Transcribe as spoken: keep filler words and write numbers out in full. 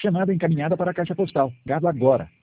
Chamada encaminhada para a caixa postal. Gado agora.